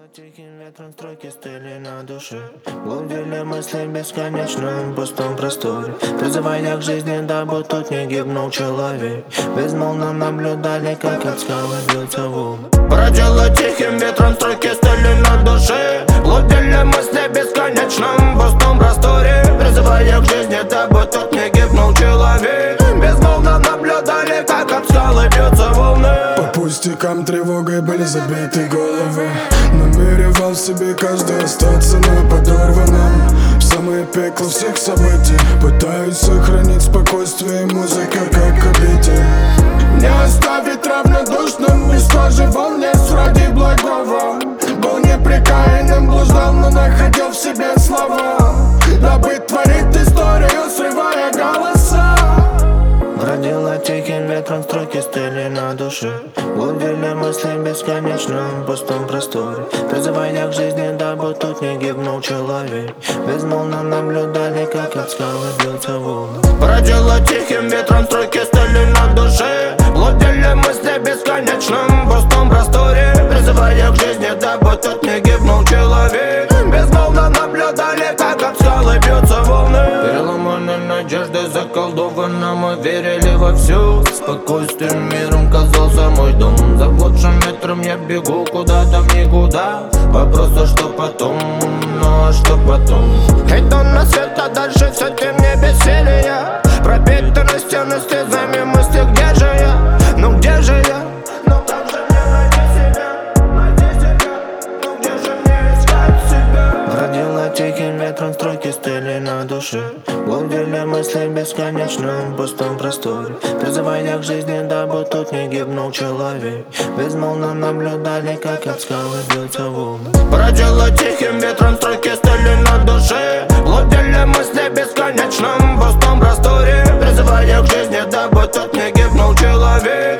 Тихим ветром строки стыли на душе, блудили мысли в бесконечном пустом просторе, призывая к жизни, дабы тут не гибнул человек. Безмолвно наблюдали, как от скалы бьются волны. Бродило тихим ветром строки стыли на душе, блудили мысли в бесконечном пустом просторе, призывая к жизни, дабы тут не гибнул человек. Безмолвно наблюдали, как от скалы бьются волны. По пустякам тревогой были забиты головы, намеревал себе каждый остаться на подорванном. В самое пекло всех событий пытаюсь сохранить спокойствие, музыка как обитель. Не оставить равнодушным, не схоживал лес ради благого. Был непрекаянным, блуждал, но находил в себе слова, дабы творить историю, срывая голоса. Бродило тихим ветром строки стыли на душе, блудили мысли в бесконечном пустом просторе, призывая к жизни, дабы тут не гибнул человек. Безмолвно наблюдали, как от скалы бьются волны. Бродило тихим ветром строки стыли на душе, блудили мысли в бесконечном пустом просторе, призывая к жизни, дабы тут не гибнул человек. Безмолвно наблюдали, как от скалы бьются волны. Переломанной надеждой заколдованно мы верили во все. Спокойствием миром казался мой дом. За лучшим ветром я бегу куда-то в никуда. Вопрос, а что потом? Ну а что потом? Иду на свет, а дальше все темнее безсилия. Пропитаны стены слезами мысли, где же я? Ну где же я? Ну как же мне найти себя? Найти себя? Ну где же мне искать себя? Бродило тихим ветром строки стыли на душе, блудили мысли в бесконечном пустом просторе, призывая к жизни, дабы тут не гибнул человек. Безмолвно наблюдали, как от скалы бьются волны. Бродило тихим ветром строки стыли на душе, блудили мысли в бесконечном пустом просторе, призывая к жизни, дабы тут не гибнул человек.